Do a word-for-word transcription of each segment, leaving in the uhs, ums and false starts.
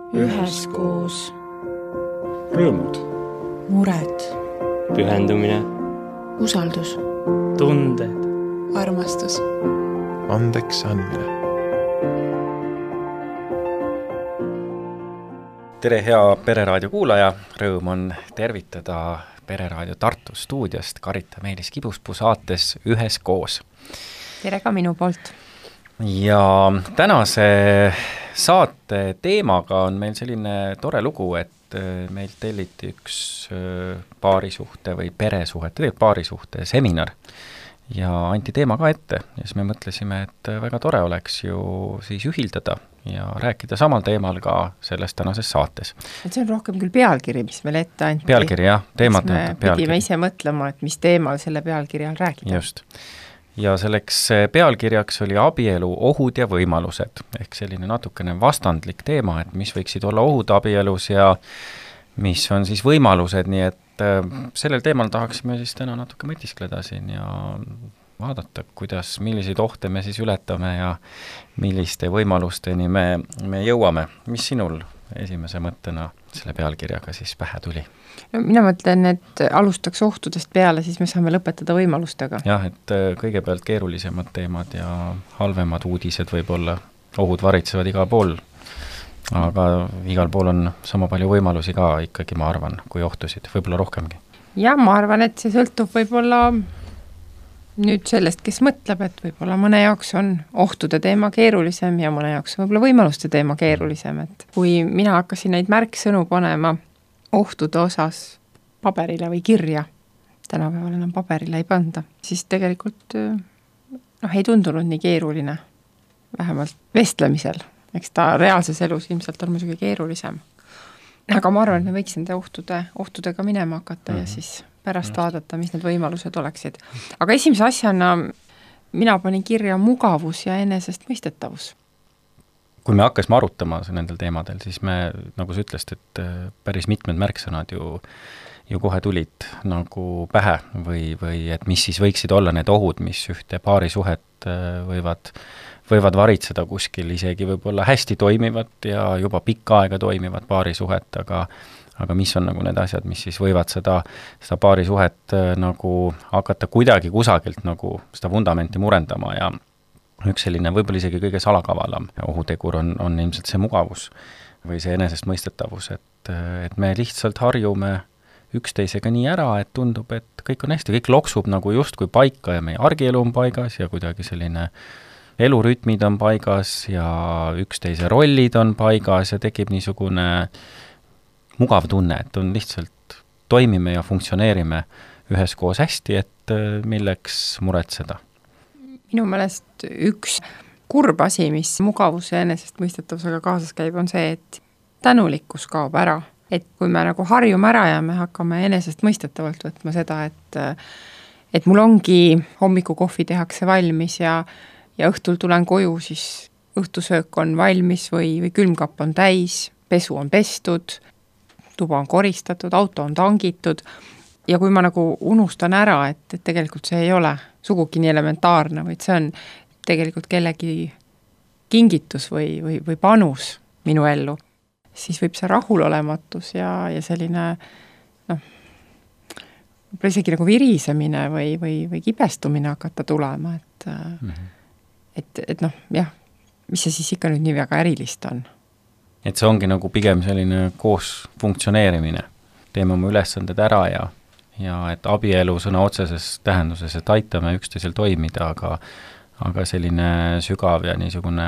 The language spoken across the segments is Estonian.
üheskoos. Rõõmud. Mured. Pühendumine. Usaldus. Tunded. Armastus. Andeks andmine. Tere, hea Pereraadio kuulaja! Rõõm on tervitada Pereraadio Tartu stuudiost Karita Meelis Kibuspuu saates Üheskoos. Tere ka minu poolt. Ja tänase saate teemaga on meil selline tore lugu, et meil telliti üks paarisuhte või peresuhete, tegelikult paarisuhte seminar ja anti teema ka ette ja siis me mõtlesime, et väga tore oleks ju siis ühildada ja rääkida samal teemal ka selles tänases saates. Et see on rohkem küll pealkiri, mis meil ette anti. Pealkiri, jah, teemad me pealkiri. pidime ise mõtlema, et mis teemal selle pealkirjal rääkida. Just. Ja selleks pealkirjaks oli abielu ohud ja võimalused, ehk selline natukene vastandlik teema, et mis võiksid olla ohud abielus ja mis on siis võimalused, nii et sellel teemal tahaksime siis täna natuke mõtiskleda siin ja vaadata, kuidas, milliseid ohte me siis ületame ja milliste võimalusteni me, me jõuame. Mis sinul esimese mõttena selle pealkirjaga siis pähe tuli? No, mina mõtlen, et alustaks ohtudest peale, siis me saame lõpetada võimalustega. Jah, et kõigepealt keerulisemad teemad ja halvemad uudised võib-olla, ohud varitsevad igal pool, aga igal pool on sama palju võimalusi ka ikkagi, ma arvan, kui ohtusid, võib-olla rohkemgi. Ja ma arvan, et see sõltub võib-olla nüüd sellest, kes mõtleb, et võib-olla mõne jaoks on ohtude teema keerulisem ja mõne jaoks on võib-olla võimaluste teema keerulisem, et kui mina hakkasin neid märksõnu panema ohtude osas paberile või kirja, tänapäeval enam paberile ei panda, siis tegelikult noh, ei tundunud nii keeruline, vähemalt vestlemisel, eks ta reaalses elus ilmselt on muidugi keerulisem. Aga ma arvan, et me võiks nende ohtude, ohtudega minema hakata mm-hmm. ja siis pärast mm-hmm. vaadata, mis need võimalused oleksid. Aga esimese asjana mina panin kirja mugavus ja enesest mõistetavus. Kui me hakkasime arutama nendel teemadel, siis me, nagu sa ütlest, et päris mitmed märksõnad ju, ju kohe tulid nagu pähe või, või et mis siis võiksid olla need ohud, mis ühte paari suhet võivad, võivad varitseda kuskil isegi võib-olla hästi toimivat ja juba pikka aega toimivat paari suhet, aga, aga mis on nagu need asjad, mis siis võivad seda, seda paari suhet nagu hakata kuidagi kusagilt nagu seda vundamenti murendama ja üks selline võib-olla isegi kõige salakavalam ohutegur on, on ilmselt see mugavus või see enesest mõistetavus, et, et me lihtsalt harjume üksteisega nii ära, et tundub, et kõik on hästi, kõik loksub nagu justkui paika ja meie argielu on paigas ja kuidagi selline elurütmid on paigas ja üksteise rollid on paigas ja tekib niisugune mugav tunne, et on lihtsalt toimime ja funktsioneerime üheskoos hästi, et milleks muretseda. Minu meelest üks kurb asi, mis mugavuse ja enesest mõistetavusega kaasas käib, on see, et tänulikkus kaob ära. Et kui me nagu harjume ära ja me hakkame enesest mõistetavalt võtma seda, et, et mul ongi hommiku kohvi tehakse valmis ja, ja õhtul tulen koju, siis õhtusöök on valmis või, või külmkapp on täis, pesu on pestud, tuba on koristatud, auto on tangitud. Ja kui ma nagu unustan ära, et, et tegelikult see ei ole sugugi nii elementaarne, vaid see on tegelikult kellegi kingitus või, või, või panus minu ellu, siis võib see rahulolematus ja, ja selline noh, võib-olla isegi nagu virisemine või, või, või kibestumine hakata tulema, et, mm-hmm. et, et noh, jah, mis see siis ikka nüüd nii väga ärilist on. Et see ongi nagu pigem selline koos funktsioneerimine, teeme oma ülesanded ära ja ja et abielu sõna otseses tähenduses, et aitame üksteisel toimida, aga, aga selline sügav ja niisugune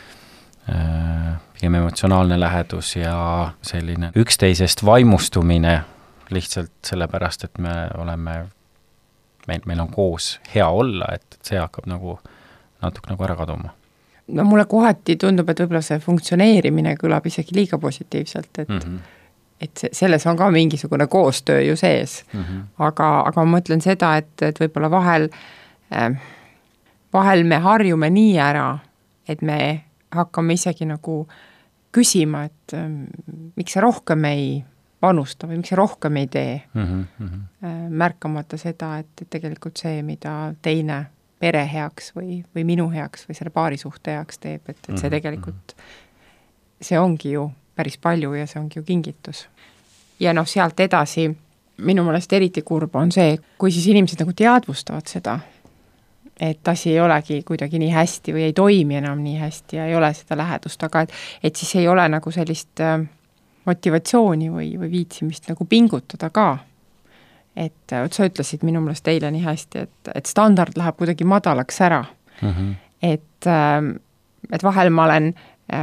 äh, pigem emotsionaalne lähedus ja selline üksteisest vaimustumine lihtsalt sellepärast, et me oleme, meil, meil on koos hea olla, et see hakkab nagu natuke nagu ära kaduma. No mulle kohati tundub, et võib-olla see funktsioneerimine kõlab isegi liiga positiivselt, et mm-hmm. et selles on ka mingisugune koostöö ju sees. Mm-hmm. Aga, aga ma mõtlen seda, et, et võib-olla vahel, äh, vahel me harjume nii ära, et me hakkame isegi nagu küsima, et äh, miks see rohkem ei panusta või miks see rohkem ei tee. Mm-hmm. Äh, märkamata seda, et, et tegelikult see, mida teine pere heaks või, või minu heaks või selle paarisuhte heaks teeb, et, et see tegelikult, see ongi ju päris palju ja see ongi ju kingitus. Ja noh, sealt edasi minu meelest eriti kurb on see, kui siis inimesed nagu teadvustavad seda, et asi ei olegi kuidagi nii hästi või ei toimi enam nii hästi ja ei ole seda lähedust, aga et, et siis ei ole nagu sellist motivatsiooni või, või viitsimist nagu pingutada ka. Et oot, sa ütlesid minu meelest eile nii hästi, et, et standard läheb kuidagi madalaks ära. Mm-hmm. Et, et vahel ma olen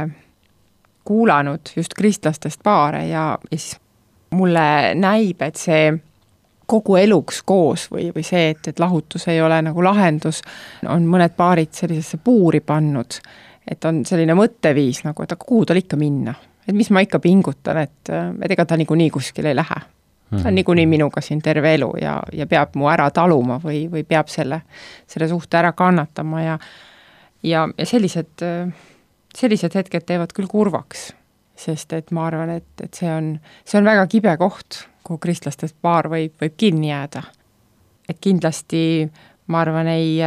kuulanud just kristlastest paare ja, ja siis mulle näib, et see kogu eluks koos või, või see, et, et lahutus ei ole nagu lahendus, on mõned paarid sellisesse puuri pannud, et on selline mõtteviis nagu, et aga kuhu tal ikka minna, et mis ma ikka pingutan, et, et ega ta niikuinii kuskil ei lähe. Ta on niikuinii minuga siin terve elu ja, ja peab mu ära taluma või, või peab selle, selle suhte ära kannatama ja, ja, ja sellised, sellised hetked teevad küll kurvaks. Sest et ma arvan, et, et see on, see on väga kibe koht, kuhu kristlastest paar võib, võib kinni jääda. Et kindlasti, ma arvan, ei,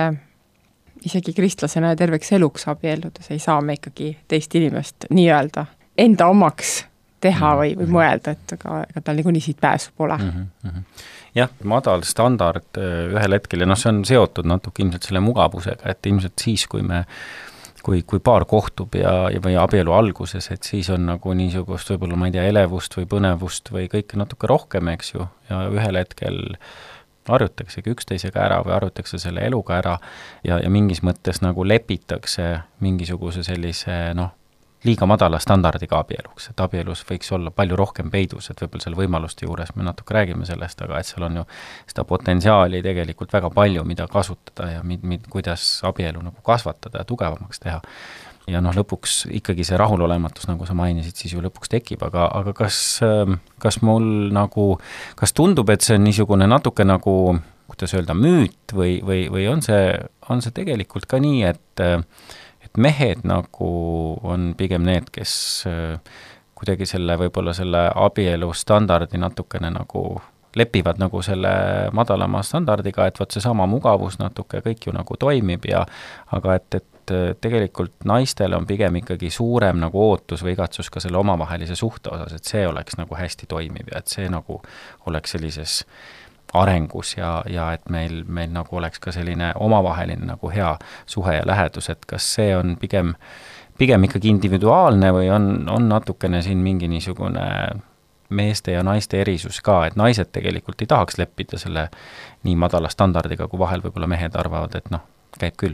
isegi kristlasena ja terveks eluks abielludes ei saa me ikkagi teist inimest nii-öelda enda omaks teha või, või mõelda, et aga, aga tal niikuinii siit pääsu pole. Mm-hmm. Jah, madal standard ühel hetkel ja noh, see on seotud natuke ilmselt selle mugavusega, et ilmselt siis, kui me kui, kui paar kohtub ja, ja või abielu alguses, et siis on nagu niisugust võib-olla, ma ei tea, elevust või põnevust või kõike natuke rohkem, eks ju, ja ühel hetkel harjutaksegi üksteisega ära või harjutakse selle eluga ära ja, ja mingis mõttes nagu lepitakse mingisuguse sellise, noh, liiga madala standardiga abieluks, et abielus võiks olla palju rohkem peidus, et võib-olla selle võimaluste juures me natuke räägime sellest, aga et seal on ju seda potentsiaali tegelikult väga palju, mida kasutada ja mid, mid, kuidas abielu nagu kasvatada ja tugevamaks teha. Ja noh, lõpuks ikkagi see rahulolematus, nagu sa mainisid, siis ju lõpuks tekib, aga, aga kas, kas mul nagu, kas tundub, et see on niisugune natuke nagu, kuidas öelda, müüt või, või, või on see, on see tegelikult ka nii, et et mehed nagu on pigem need, kes kuidagi selle, võib-olla selle abielu standardi natukene nagu lepivad nagu selle madalama standardiga, et võt see sama mugavus natuke kõik ju nagu toimib ja aga et, et tegelikult naistel on pigem ikkagi suurem nagu ootus või igatsus ka selle omavahelise suhte osas, et see oleks nagu hästi toimiv ja et see nagu oleks sellises arengus ja, ja et meil, meil nagu oleks ka selline omavaheline nagu hea suhe ja lähedus, et kas see on pigem, pigem ikkagi individuaalne või on, on natukene siin mingi niisugune meeste ja naiste erisus ka, et naised tegelikult ei tahaks leppida selle nii madala standardiga, kui vahel võib-olla mehed arvavad, et noh, käib küll.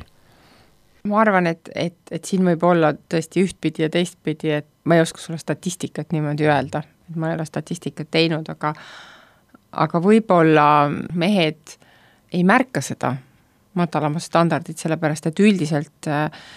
Ma arvan, et, et, et siin võib olla tõesti ühtpidi ja teistpidi, et ma ei oska sulle statistikat niimoodi öelda, et ma ei ole statistikat teinud, aga aga võib-olla mehed ei märka seda madalamat standardit, sellepärast et üldiselt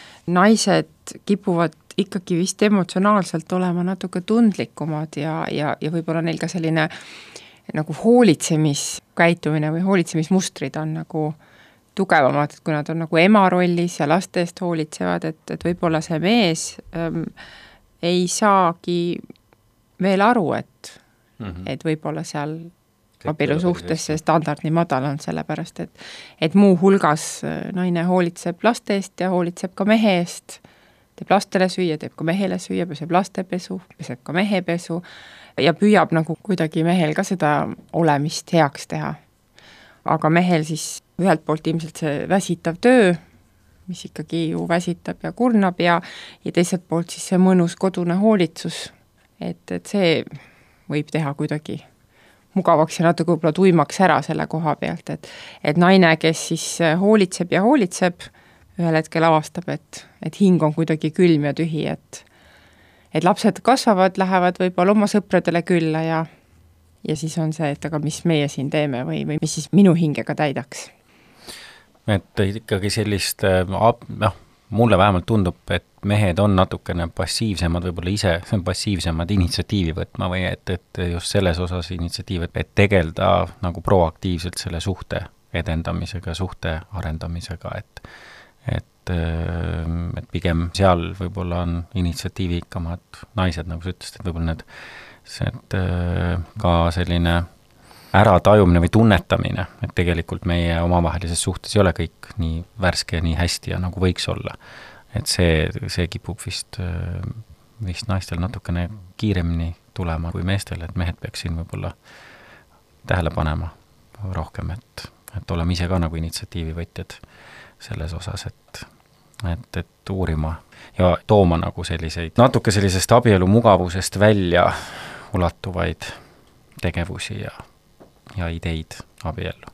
naised kipuvad ikkagi vist emotsionaalselt olema natuke tundlikumad ja, ja, ja võib-olla neil ka selline nagu hoolitsemiskäitumine või hoolitsemismustrid on nagu tugevamad, et kui nad on nagu ema rollis ja laste eest hoolitsevad, et, et võib-olla see mees ähm, ei saagi veel aru, et, mm-hmm. et võib-olla seal abielu suhtes see standard nii madal on, sellepärast, et, et muu hulgas naine hoolitseb laste eest ja hoolitseb ka mehe eest, teeb lastele süüa, teeb ka mehele süüa, peseb lastepesu, peseb ka mehepesu ja püüab nagu kuidagi mehel ka seda olemist heaks teha. Aga mehel siis ühelt poolt ilmselt see väsitav töö, mis ikkagi ju väsitab ja kurnab ja, ja teiselt poolt siis see mõnus kodune hoolitsus, et, et see võib teha kuidagi mugavaks ja natuke võib-olla tuimaks ära selle koha pealt, et, et naine, kes siis hoolitseb ja hoolitseb, ühel hetkel avastab, et, et hing on kuidagi külm ja tühi, et, et lapsed kasvavad, lähevad võib-olla oma sõpradele külla ja, ja siis on see, et aga mis meie siin teeme või, või mis siis minu hingega täidaks. Et ikkagi sellist, noh, mulle vähemalt tundub, et mehed on natukene passiivsemad, võib-olla ise passiivsemad initsiatiivi võtma või et, et just selles osas initsiatiiv, et tegelda nagu proaktiivselt selle suhte edendamisega, suhte arendamisega, et, et, et pigem seal võib-olla on initsiatiivikamad naised, nagu sa ütlesid, et võib-olla need, et ka selline äratajumine või tunnetamine, et tegelikult meie omavahelises suhtes ei ole kõik nii värske ja nii hästi ja nagu võiks olla. Et see, see kipub vist vist naistel natukene kiiremini tulema kui meestel, et mehed peaks siin võib-olla tähele panema rohkem, et, et oleme ise ka nagu initsiatiivi võtjad selles osas, et, et, et uurima ja tooma nagu selliseid, natuke sellisest abielu mugavusest välja ulatuvaid tegevusi ja, ja ideid abiellu.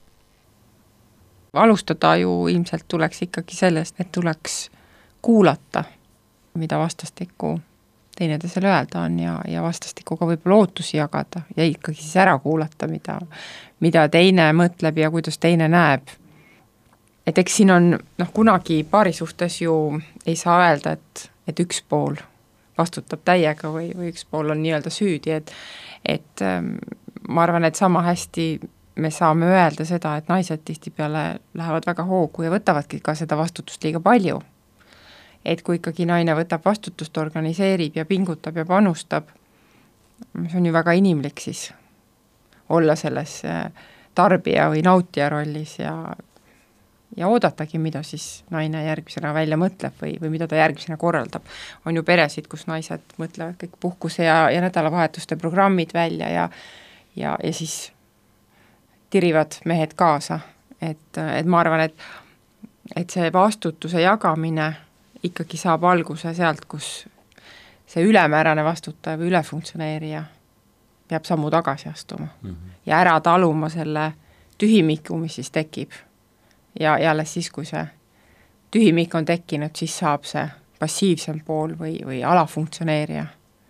Alustada ju ilmselt tuleks ikkagi sellest, et tuleks kuulata, mida vastastikku teineteisele öelda on ja, ja vastastikuga võib-olla ootusi jagada ja ikkagi siis ära kuulata, mida, mida teine mõtleb ja kuidas teine näeb. Et eks siin on, noh, kunagi paari suhtes ju ei saa öelda, et, et üks pool vastutab täiega või, või üks pool on nii-öelda süüdi, et, et ma arvan, et sama hästi me saame öelda seda, et naised tihtipeale lähevad väga hoogu ja võtavadki ka seda vastutust liiga palju. Et kui ikkagi naine võtab vastutust, organiseerib ja pingutab ja panustab, see on ju väga inimlik siis olla selles tarbija või nautija rollis ja, ja oodatagi, mida siis naine järgmisena välja mõtleb või, või mida ta järgmisena korraldab. On ju peresid, kus naised mõtlevad kõik puhkuse ja, ja nädalavahetuste programmid välja ja, ja, ja siis tirivad mehed kaasa. Et, et ma arvan, et, et see vastutuse jagamine ikkagi saab alguse sealt, kus see ülemäärane vastutaja või ülefunktsioneerija peab sammu tagasi astuma mm -hmm. ja ära taluma selle tühimiku, mis siis tekib. Ja, ja alles siis, kui see tühimik on tekkinud, siis saab see passiivsem pool või, või alafunktsioneerija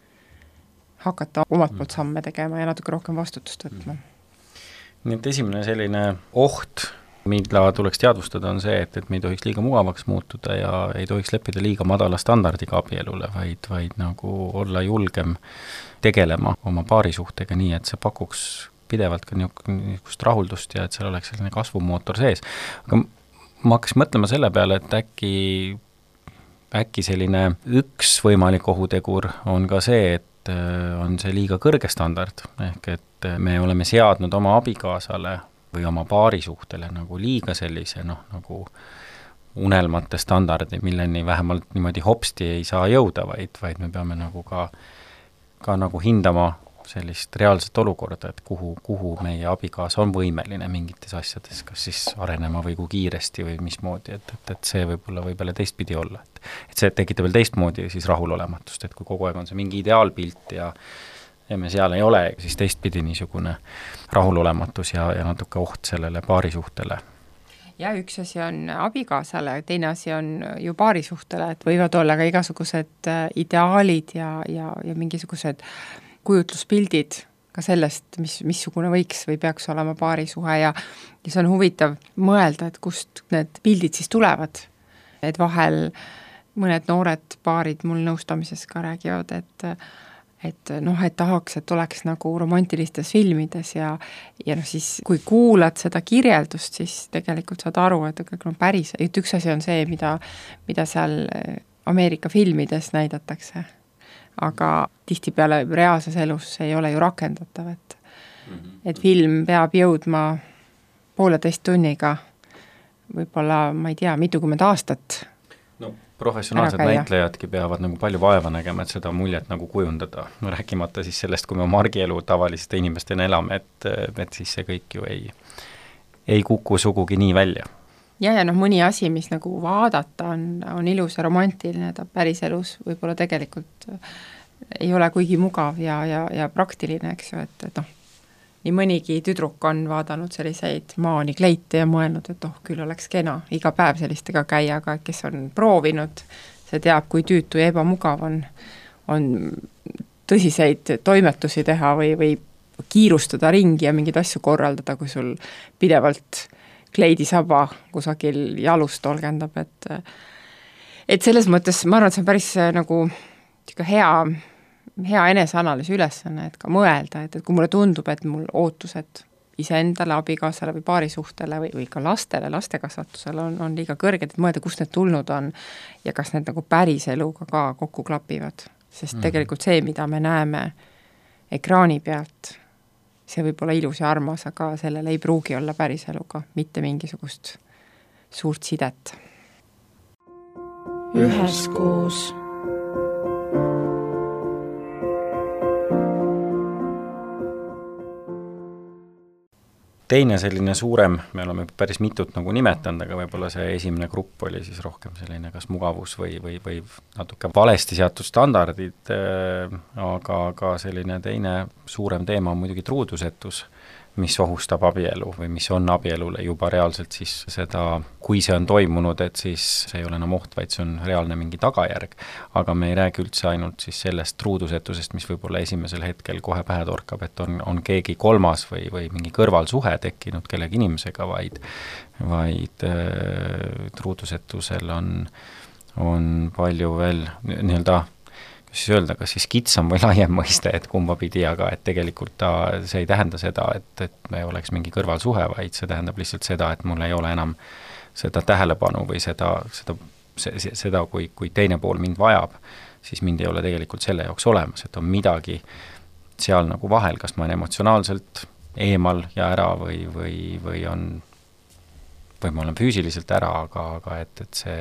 hakata omalt poolt samme tegema ja natuke rohkem vastutust võtma. Mm -hmm. Nii et esimene selline oht, mida tuleks teadvustada, on see, et, et me ei tohiks liiga mugavaks muutuda ja ei tohiks leppida liiga madala standardiga abielule, vaid, vaid nagu olla julgem tegelema oma paarisuhtega nii, et see pakuks pidevalt ka niisugust rahuldust ja et seal oleks selline kasvumootor sees. Aga ma hakkas mõtlema selle peale, et äkki, äkki selline üks võimalik ohutegur on ka see, et on see liiga kõrge standard, ehk et me oleme seadnud oma abikaasale või oma paarisuhtele nagu liiga sellise, noh, nagu unelmate standardi, milleni vähemalt niimoodi hopsti ei saa jõuda, vaid, vaid me peame nagu ka, ka nagu hindama sellist reaalset olukorda, et kuhu, kuhu meie abikaasa on võimeline mingites asjades, kas siis arenema või kui kiiresti või mismoodi, et, et, et see võib-olla võib jälle teistpidi olla. Et, et see tekitab veel teistmoodi siis rahulolematust, et kui kogu aeg on see mingi ideaalpilt ja ja me seal ei ole, siis teistpidi niisugune rahulolematus ja, ja natuke oht sellele paarisuhtele. Ja üks asi on abikaasale, teine asi on ju paarisuhtele, et võivad olla ka igasugused ideaalid ja, ja, ja mingisugused kujutluspildid ka sellest, mis, missugune võiks või peaks olema paarisuhe ja, ja see on huvitav mõelda, et kust need pildid siis tulevad. Et vahel mõned noored paarid mul nõustamises ka räägivad, et et noh, et tahaks, et oleks nagu romantilistes filmides ja, ja noh, siis kui kuulad seda kirjeldust, siis tegelikult saad aru, et kõik on päris, et üks asi on see, mida, mida seal Ameerika filmides näidatakse, aga tihtipeale reaalses elus ei ole ju rakendatav, et, et film peab jõudma pooleteist tunniga, võib-olla, ma ei tea, mitukümmend aastat. No professionaalsed näitlejadki peavad nagu palju vaeva nägema, et seda muljet nagu kujundada, no rääkimata siis sellest, kui me oma argielu tavaliste inimestena elame, et, et siis see kõik ju ei, ei kuku sugugi nii välja. Ja, ja noh, mõni asi, mis nagu vaadata on, on ilus ja romantiline, ta päris elus võib-olla tegelikult ei ole kuigi mugav ja, ja, ja praktiline, eks ju, et, et noh, nii mõnigi tüdruk on vaadanud selliseid maanikleite ja mõelnud, et oh, küll oleks kena iga päev sellistega käia, aga kes on proovinud, see teab, kui tüütu ja ebamugav on, on tõsiseid toimetusi teha või, või kiirustada ringi ja mingeid asju korraldada, kui sul pidevalt kleidisaba kusagil jalust tolgendab, et et selles mõttes ma arvan, et see on päris nagu hea hea eneseanalüüsi ülesanne, et ka mõelda, et, et kui mulle tundub, et mul ootused iseendale, abikaasale või paarisuhtele või, või ka lastele, lastekasvatusele on, on liiga kõrged, et mõelda, kust need tulnud on ja kas need nagu päris eluga ka kokku klapivad. Sest mm. tegelikult see, mida me näeme ekraani pealt, see võib olla ilus ja armas, aga sellel ei pruugi olla päris eluga, mitte mingisugust suurt sidet. Üheskoos. teine selline suurem, me oleme päris mitut nagu nimetanud, aga võib-olla see esimene grupp oli siis rohkem selline kas mugavus või, või, või natuke valesti seatud standardid, aga ka selline teine suurem teema on muidugi truudusetus, mis ohustab abielu või mis on abielule juba reaalselt siis seda, kui see on toimunud, et siis see ei ole enam oht, vaid see on reaalne mingi tagajärg. Aga me ei räägi üldse ainult siis sellest truudusetusest, mis võib-olla esimesel hetkel kohe pähe torkab, et on, on keegi kolmas või, või mingi kõrvalsuhe tekkinud kellegi inimesega, vaid, vaid äh, truudusetusel on, on palju veel nii-öelda siis öelda, kas siis kitsam või laiem mõiste, et kumba pidi, aga et tegelikult ta, see ei tähenda seda, et, et me oleks mingi kõrvalsuhe, vaid see tähendab lihtsalt seda, et mul ei ole enam seda tähelepanu või seda, seda, seda kui, kui teine pool mind vajab, siis mind ei ole tegelikult selle jaoks olemas, et on midagi seal nagu vahel, kas ma olen emotsionaalselt eemal ja ära või, või, või on, või ma olen füüsiliselt ära, aga, aga et, et see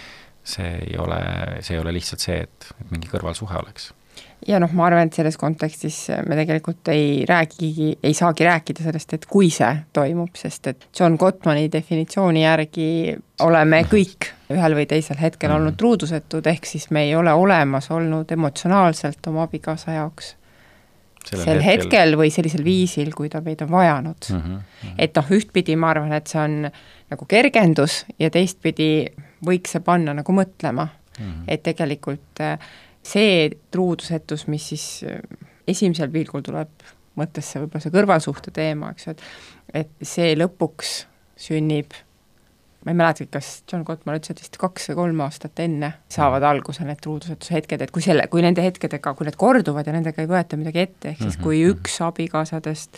see ei ole, see ei ole lihtsalt see, et, et mingi kõrvalsuhe oleks. Ja noh, ma arvan, et selles kontekstis me tegelikult ei räägigi, ei saagi rääkida sellest, et kui see toimub, sest et John Gottmani definitsiooni järgi oleme kõik ühel või teisel hetkel olnud truudusetud, ehk siis me ei ole olemas olnud emotsionaalselt oma abikaasa jaoks Sellel sel hetkel. hetkel või sellisel viisil, kui ta meid on vajanud. Mm -hmm. Et noh, ühtpidi ma arvan, et see on nagu kergendus ja teistpidi võiks see panna nagu mõtlema, mm-hmm. et tegelikult see truudusetus, mis siis esimesel pilgul tuleb mõttesse võib-olla see kõrvalsuhte teema, eks ju, et, et see lõpuks sünnib, ma ei mäleta, kas John Gottman ütles, et vist kaks või kolm aastat enne saavad alguse need truudusetuse hetked, et kui, selle, kui nende hetkedega, kui need korduvad ja nendega ei võeta midagi ette, ehk siis kui üks abikaasadest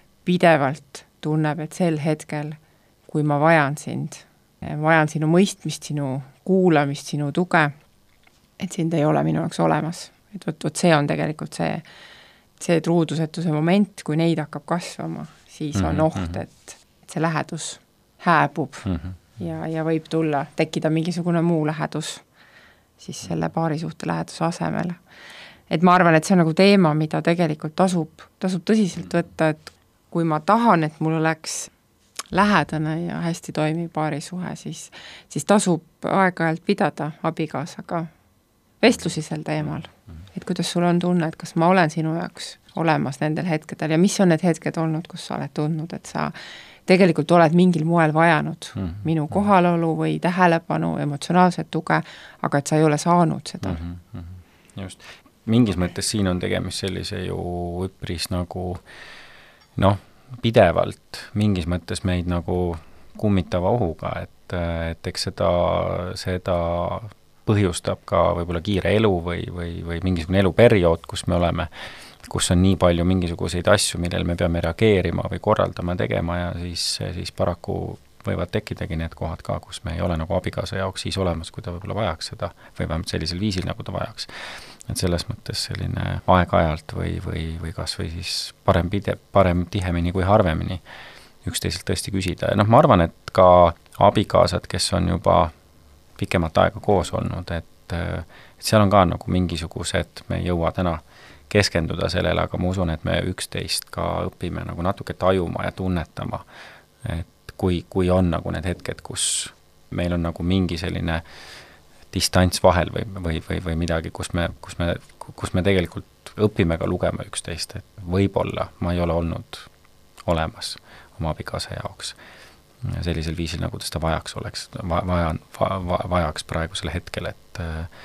pidevalt tunneb, et sel hetkel, kui ma vajan sind, vajan sinu mõistmist, sinu kuulamist, sinu tuge, et sind ei ole minu jaoks olemas. Et võt, võt see on tegelikult see, see truudusetuse moment, kui neid hakkab kasvama, siis on mm-hmm. oht, et, et see lähedus hääbub mm-hmm. ja, ja võib tulla, tekkida mingisugune muu lähedus siis selle paarisuhte läheduse asemel. Et ma arvan, et see on nagu teema, mida tegelikult tasub, tasub tõsiselt võtta, et kui ma tahan, et mul oleks lähedane ja hästi toimiv paarisuhe, siis, siis tasub aeg-ajalt pidada abikaasaga vestlusi sel teemal. Et kuidas sul on tunne, et kas ma olen sinu jaoks olemas nendel hetkedel ja mis on need hetked olnud, kus sa oled tundnud, et sa tegelikult oled mingil moel vajanud mm -hmm. minu kohalolu või tähelepanu, emotsionaalset tuge, aga et sa ei ole saanud seda. Mm -hmm. Just. Mingis mõttes siin on tegemist sellise ju üpris nagu noh, pidevalt mingis mõttes meid nagu kummitava ohuga, et, et eks seda, seda põhjustab ka võib-olla kiire elu või, või, või mingisugune eluperiood, kus me oleme, kus on nii palju mingisuguseid asju, millele me peame reageerima või korraldama, tegema ja siis, siis paraku võivad tekkidagi need kohad ka, kus me ei ole nagu abikaasa jaoks siis olemas, kui ta võib-olla vajaks seda või vähemalt sellisel viisil, nagu ta vajaks. Et selles mõttes selline aeg-ajalt või, või, või kas või siis parem, pide, parem tihemini kui harvemini üksteiselt tõesti küsida. Ja noh, ma arvan, et ka abikaasad, kes on juba pikemat aega koos olnud, et, et seal on ka nagu mingisugused, me ei jõua täna keskenduda sellele, aga ma usun, et me üksteist ka õpime nagu natuke tajuma ja tunnetama, et kui, kui on nagu need hetked, kus meil on nagu mingi selline distants vahel või, või, või, või midagi, kus me, kus me, kus me tegelikult õpime ka lugema üksteist, et võib-olla ma ei ole olnud olemas oma abikaasa jaoks sellisel viisil, nagu ta seda vajaks oleks, vajan, va, vajaks praegusel hetkel, et,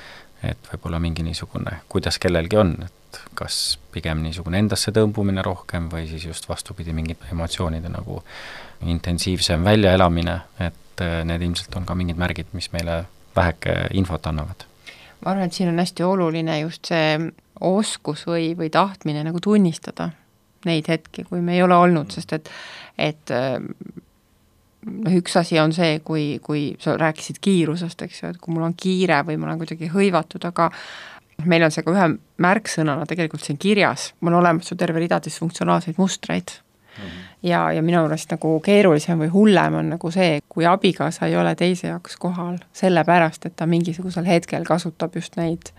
et võib-olla mingi niisugune, kuidas kellelgi on, et kas pigem niisugune endasse tõmbumine rohkem või siis just vastupidi mingid emotsioonide nagu intensiivsem väljaelamine, et need ilmselt on ka mingid märgid, mis meile väheke infot annavad. Ma arvan, et siin on hästi oluline just see oskus või, või tahtmine nagu tunnistada neid hetki, kui me ei ole olnud, sest et, et noh, üks asi on see, kui, kui sa rääkisid kiirusest, eks ju, et kui mul on kiire või ma olen kuidagi hõivatud, aga meil on see ka ühe märksõnana tegelikult siin kirjas, mul on olemas ju terve rida disfunktsionaalseid mustreid mm-hmm. ja, ja minu juurest nagu keerulisem või hullem on nagu see, kui abikaasa ei ole teise jaoks kohal, sellepärast, et ta mingisugusel hetkel kasutab just neid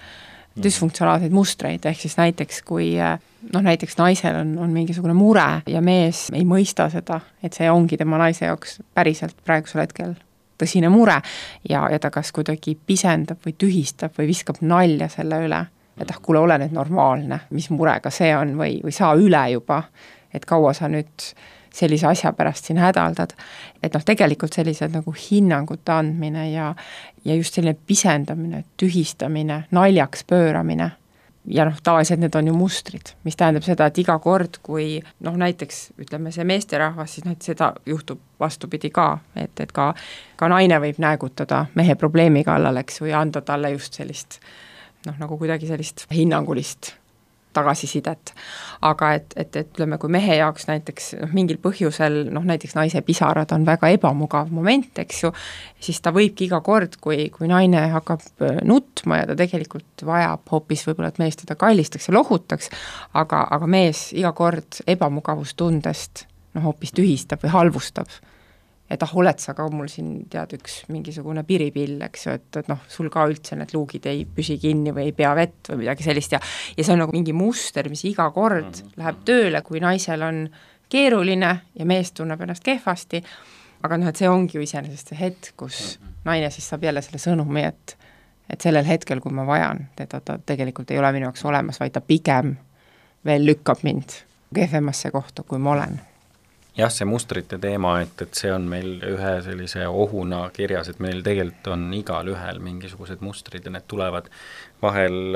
düsfunktsionaalseid mustreid, ehk siis näiteks kui noh, näiteks naisel on, on mingisugune mure ja mees ei mõista seda, et see ongi tema naise jaoks päriselt praegusel hetkel tõsine mure ja, ja ta kas kuidagi pisendab või tühistab või viskab nalja selle üle, et ah, kuule, ole nüüd normaalne, mis murega see on või, või saa üle juba, et kaua sa nüüd sellise asja pärast siin hädaldad, et noh, tegelikult sellised nagu hinnangute andmine ja, ja just selline pisendamine, tühistamine, naljaks pööramine ja noh, tavaliselt need on ju mustrid, mis tähendab seda, et iga kord, kui noh, näiteks ütleme see meesterahvas, siis noh, et seda juhtub vastupidi ka, et, et ka, ka naine võib näägutada mehe probleemi kallal, eks, või anda talle just sellist noh, nagu kuidagi sellist hinnangulist tagasisidet. Aga et, et, et ütleme, kui mehe jaoks näiteks noh, mingil põhjusel, noh näiteks naise pisarad on väga ebamugav moment, eks ju, siis ta võibki iga kord, kui, kui naine hakkab nutma ja ta tegelikult vajab hoopis võib-olla, et mees teda kallistaks ja lohutaks, aga, aga mees iga kord ebamugavustundest noh, hoopis tühistab või halvustab. Et ah, oled sa ka mul siin tead üks mingisugune piripill, eks ju, et, et noh, sul ka üldse need luugid ei püsi kinni või ei pea vett või midagi sellist ja, ja see on nagu mingi muster, mis iga kord mm-hmm. läheb tööle, kui naisel on keeruline ja mees tunneb ennast kehvasti, aga noh, et see ongi ju iseenesest see hetk, kus mm-hmm. naine siis saab jälle selle sõnumi, et, et sellel hetkel, kui ma vajan, teda ta tegelikult ei ole minu jaoks olemas, vaid ta pigem veel lükkab mind kehvemasse kohta, kui ma olen. Jah, see mustrite teema, et, et see on meil ühe sellise ohuna kirjas, et meil tegelikult on igal ühel mingisugused mustrid ja need tulevad vahel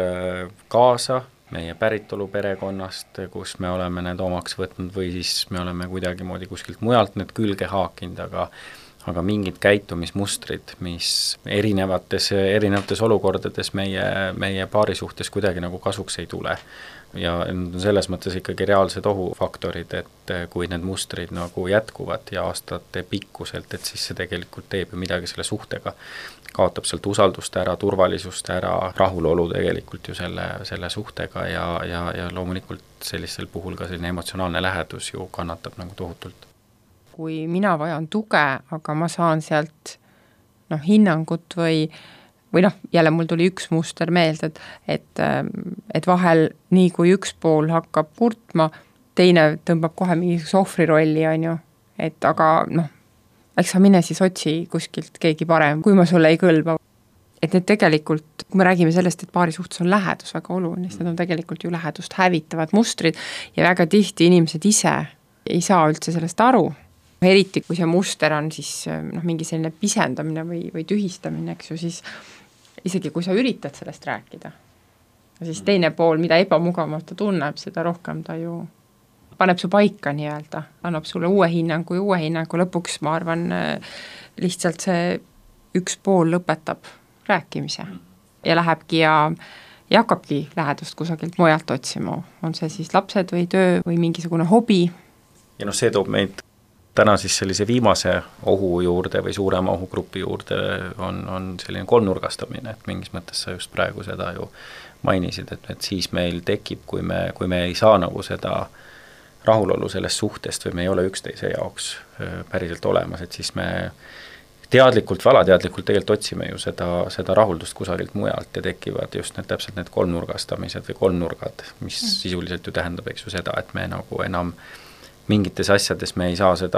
kaasa meie päritolu perekonnast, kus me oleme need omaks võtnud või siis me oleme kuidagi moodi kuskilt mujalt need külge haakinud, aga aga mingid käitumismustrid, mis erinevates, erinevates olukordades meie, meie paari suhtes kuidagi nagu kasuks ei tule. Ja selles mõttes ikkagi reaalsed ohufaktorid, et kui need mustrid nagu jätkuvad ja aastate pikkuselt, et siis see tegelikult teeb ju midagi selle suhtega, kaotab sealt usaldust ära, turvalisust ära, rahulolu tegelikult ju selle, selle suhtega ja, ja, ja loomulikult sellisel puhul ka selline emotsionaalne lähedus ju kannatab nagu tohutult. Kui mina vajan tuge, aga ma saan sealt noh, hinnangut või või noh, jälle mul tuli üks muster meelde, et, et, et vahel nii kui üks pool hakkab kurtma, teine tõmbab kohe mingisuguse ohvri rolli, on ju, et aga noh, eks sa mine siis otsi kuskilt keegi parem, kui ma sulle ei kõlba. Et need tegelikult, kui me räägime sellest, et paari suhtes on lähedus väga oluline, siis need on tegelikult ju lähedust hävitavad mustrid ja väga tihti inimesed ise ei saa üldse sellest aru. Eriti, kui see muster on siis noh, mingi selline pisendamine või, või tühistamine, eks ju, siis isegi kui sa üritad sellest rääkida, siis teine pool, mida ebamugavalt ta tunneb, seda rohkem ta ju paneb su paika nii-öelda, annab sulle uue hinnangu ja uue hinnangu, lõpuks ma arvan, lihtsalt see üks pool lõpetab rääkimise ja lähebki ja, ja hakkabki lähedust kusagilt mujalt otsima, on see siis lapsed või töö või mingisugune hobi. Ja noh, see toob meid täna siis sellise viimase ohu juurde või suurema ohugrupi juurde on, on selline kolmnurgastamine, et mingis mõttes sa just praegu seda ju mainisid, et, et siis meil tekib, kui me, kui me ei saa nagu seda rahulolu sellest suhtest või me ei ole üksteise jaoks päriselt olemas, et siis me teadlikult või alateadlikult tegelikult otsime ju seda, seda rahuldust kusagilt mujalt ja tekivad just need täpselt need kolmnurgastamised või kolmnurgad, mis mm. sisuliselt ju tähendab, eks ju seda, et me nagu enam mingites asjades me ei saa seda,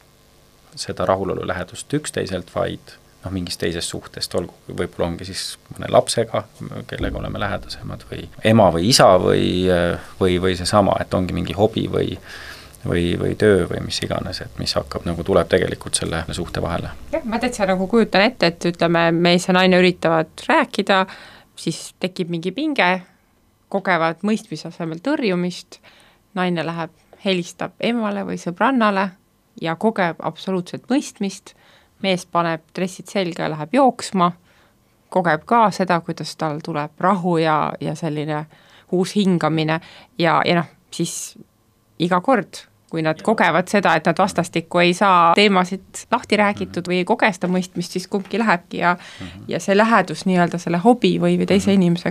seda rahulolu lähedust üksteiselt, vaid noh, mingis teises suhtest, olgu, võib-olla ongi siis mõne lapsega, kellega oleme lähedasemad või ema või isa või, või, või seesama, et ongi mingi hobi või, või, või töö või mis iganes, et mis hakkab nagu tuleb tegelikult selle suhte vahele. Jah, ma täitsa nagu kujutan ette, et ütleme, mees ja naine üritavad rääkida, siis tekib mingi pinge, kogevad mõistmise asemel tõrjumist, naine läheb helistab emale või sõbrannale ja kogeb absoluutselt mõistmist, mees paneb dressid selga ja läheb jooksma, kogeb ka seda, kuidas tal tuleb rahu ja, ja selline uus hingamine ja, ja noh, siis iga kord, kui nad kogevad seda, et nad vastastikku ei saa teemasid lahti räägitud või ei koge seda mõistmist, siis kumbki lähebki ja, ja see lähedus nii-öelda selle hobi või, või teise inimesega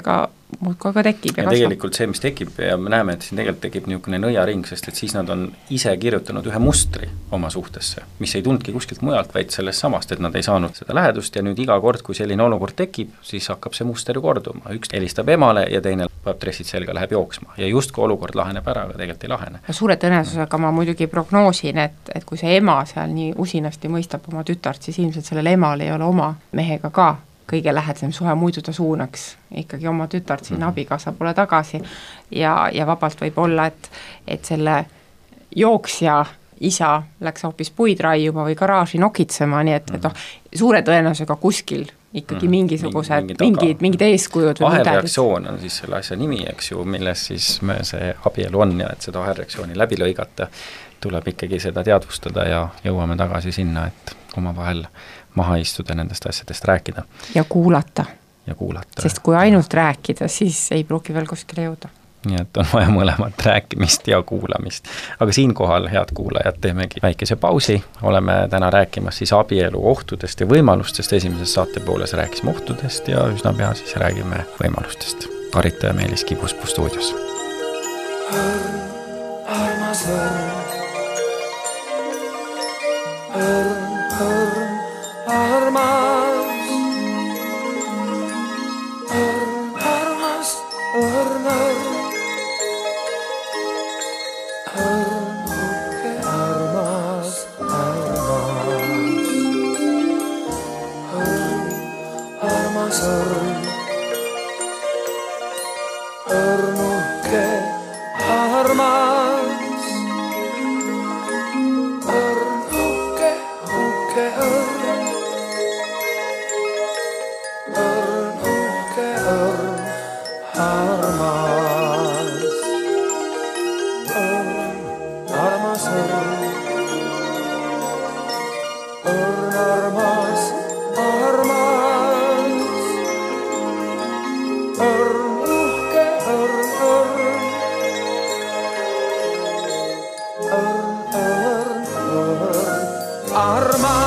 muudkui aga tekib ja, ja kasvab. tegelikult see, mis tekib ja me näeme, et siin tegelikult tekib niisugune nõiaring, sest et siis nad on ise kirjutanud ühe mustri oma suhtesse, mis ei tulnudki kuskilt mujalt, vaid sellest samast, et nad ei saanud seda lähedust ja nüüd iga kord, kui selline olukord tekib, siis hakkab see muster ju korduma. Üks helistab emale ja teine peab dressid selga, läheb jooksma ja justkui olukord laheneb ära, aga tegelikult ei lahene. Suure tõenäosusega ma muidugi prognoosin, et, et kui see ema seal nii usinasti mõistab oma tütart, siis ilmselt sellel emal ei ole oma mehega ka kõige lähedasem suhe, muidu ta suunaks ikkagi oma tütart sinna mm-hmm. abikaasa poole tagasi ja, ja vabalt võib olla, et, et selle jooksja isa läks hoopis puid raiuma või garaaži nokitsema, nii et, et noh, suure tõenäosusega kuskil ikkagi mm, mingisugused, mingi, mingi mingid, mingid eeskujud või ahelreaktsioon on siis selle asja nimi, eks ju, milles siis me see abielu on ja et seda ahelreaktsiooni läbi lõigata, tuleb ikkagi seda teadvustada ja jõuame tagasi sinna, et omavahel maha istuda, nendest asjadest rääkida. Ja kuulata. Ja kuulata. Sest kui ainult rääkida, siis ei pruugi veel kuskile jõuda. Nii et on vaja mõlemat rääkimist ja kuulamist. Aga siinkohal, head kuulajad, teemegi väikese pausi. Oleme täna rääkimas siis abielu ohtudest ja võimalustest. Esimeses saate pooles rääkisime ohtudest ja üsna pea siis räägime võimalustest. Karita ja Meelis Kibuspuu stuudios. Armas õrn, õrn, õrn, armas, õrn, armas, õrn, õrn, õrn, uhke, armas, armas, õrn, armas, õrn, õrn, uhke, armas, õrn, uhke, uhke, õrn, õrn, uhke, õrn, armas, õrn, armas, õrn, õrn, armas, armas, õrn, uhke, õrn, õrn, õrn, õrn, õrn, armas.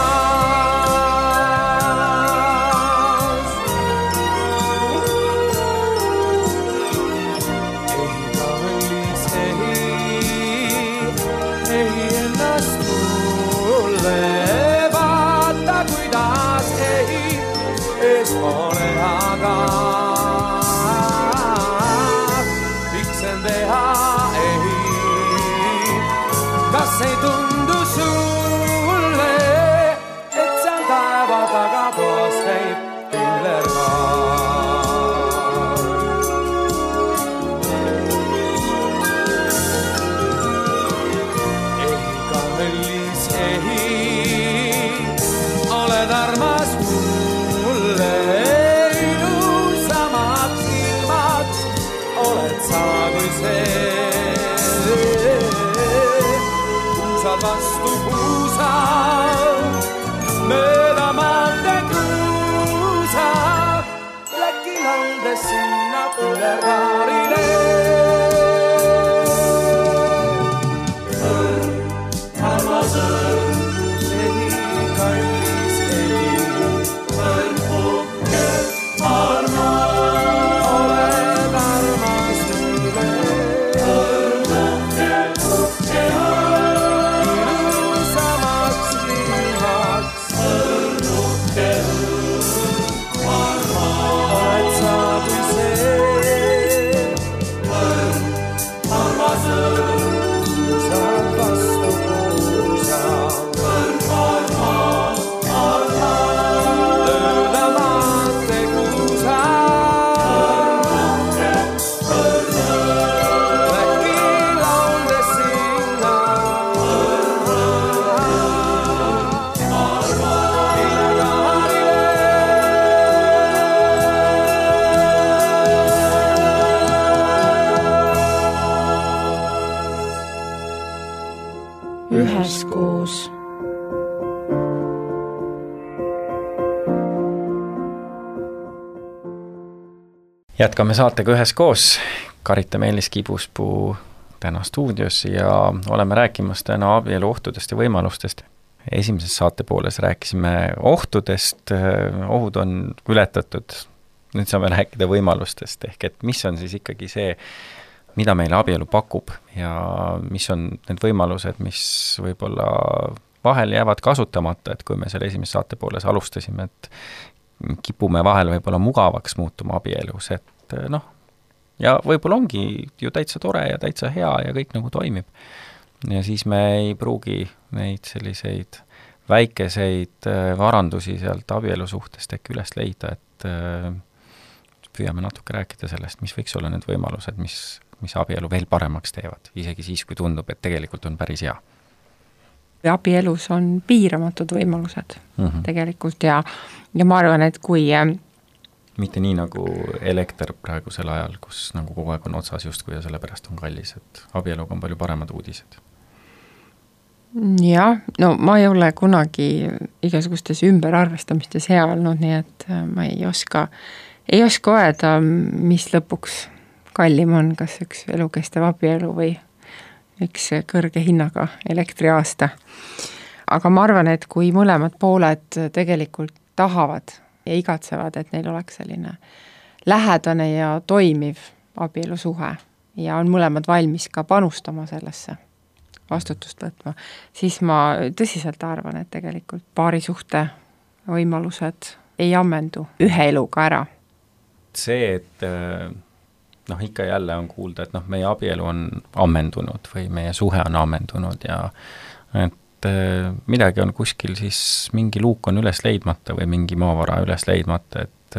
Ei tundu sulle, et see on taeva taga toas käib küllerga. Ei kallis, ei, oled armas mulle, ilusamaks ilmaks oled sa kui see. Vastu puusa, mööda maante kruusa, läki landes sinna põlergaarile. Õrn, armas õrn, ei kallis ei, õrn uhke, armas, oled armas mulle. Õrn uhke, uhke, üheskoos. Jätkame saatega üheskoos. Karita Meelis Kibuspuu täna stuudios ja oleme rääkimas täna abielu ohtudest ja võimalustest. Esimeses saate pooles rääkisime ohtudest, ohud on ületatud nüüd saame rääkida võimalustest, ehk et mis on siis ikkagi see, mida meile abielu pakub ja mis on need võimalused, mis võib-olla vahel jäävad kasutamata, et kui me selle esimese saate pooles alustasime, et kipume vahel võib-olla mugavaks muutuma abielus, et noh, ja võib-olla ongi ju täitsa tore ja täitsa hea ja kõik nagu toimib. Ja siis me ei pruugi neid selliseid väikeseid varandusi sealt abielu suhtest äkki üles leida, et püüame natuke rääkida sellest, mis võiks olla need võimalused, mis, mis abielu veel paremaks teevad, isegi siis, kui tundub, et tegelikult on päris hea. Abielus on piiramatud võimalused mm -hmm. tegelikult ja, ja ma arvan, et kui mitte nii nagu elekter praegusel ajal, kus nagu kogu aeg on otsas justkui ja sellepärast on kallis, et abieluga on palju paremad uudised. Jah, no ma ei ole kunagi igasugustes ümberarvestamistes hea olnud, nii et ma ei oska, ei oska öelda, mis lõpuks kallim on, kas üks elukestev abielu või üks kõrge hinnaga elektriaasta. Aga ma arvan, et kui mõlemad pooled tegelikult tahavad ja igatsevad, et neil oleks selline lähedane ja toimiv abielusuhe ja on mõlemad valmis ka panustama sellesse, vastutust võtma, siis ma tõsiselt arvan, et tegelikult paarisuhte võimalused ei ammendu ühe eluga ära. See, et noh, ikka jälle on kuulda, et noh, meie abielu on ammendunud või meie suhe on ammendunud ja et midagi on kuskil siis, mingi luuk on üles leidmata või mingi maavara üles leidmata, et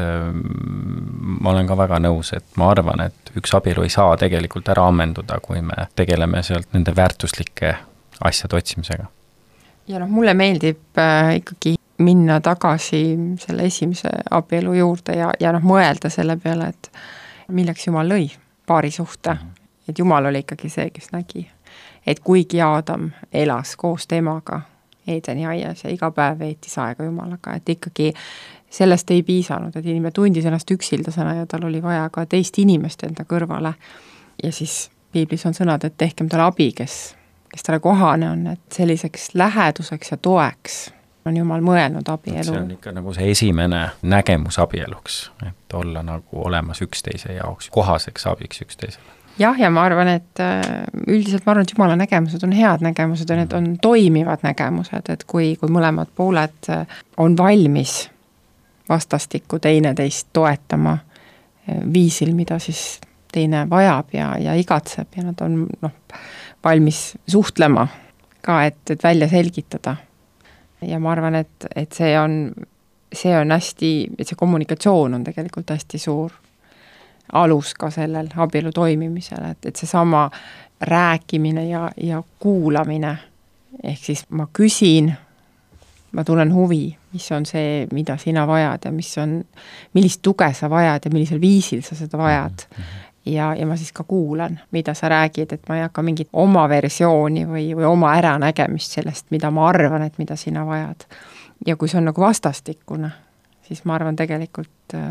ma olen ka väga nõus, et ma arvan, et üks abielu ei saa tegelikult ära ammenduda, kui me tegeleme sealt nende väärtuslike asjade otsimisega. Ja noh, mulle meeldib äh, ikkagi minna tagasi selle esimese abielu juurde ja, ja noh, mõelda selle peale, et milleks Jumal lõi paarisuhte, mm -hmm. et Jumal oli ikkagi see, kes nägi, et kuigi Aadam elas koos temaga Eedeni aias ja iga päev veetis aega Jumalaga, et ikkagi sellest ei piisanud, et inimene tundis ennast üksildasena ja tal oli vaja ka teist inimest enda kõrvale. Ja siis piiblis on sõnad, et tehkem talle abi, kes, kes talle kohane on, et selliseks läheduseks ja toeks on Jumal mõelnud abielu. See on ikka nagu see esimene nägemus abieluks, et olla nagu olemas üksteise jaoks, kohaseks abiks üksteisele. Jah, ja ma arvan, et üldiselt ma arvan, et Jumala nägemused on head nägemused ja need on toimivad nägemused, et kui, kui mõlemad pooled on valmis vastastikku teineteist toetama viisil, mida siis teine vajab ja, ja igatseb ja nad on noh, valmis suhtlema ka, et, et välja selgitada. Ja ma arvan, et, et see on, see on hästi, et see kommunikatsioon on tegelikult hästi suur alus ka sellel abielu toimimisel, et, et see sama rääkimine ja, ja kuulamine, ehk siis ma küsin, ma tunnen huvi, mis on see, mida sina vajad ja mis on, millist tuge sa vajad ja millisel viisil sa seda vajad. Ja, ja ma siis ka kuulan, mida sa räägid, et ma ei hakka mingit oma versiooni või, või oma äranägemist sellest, mida ma arvan, et mida sina vajad. Ja kui see on nagu vastastikune, siis ma arvan tegelikult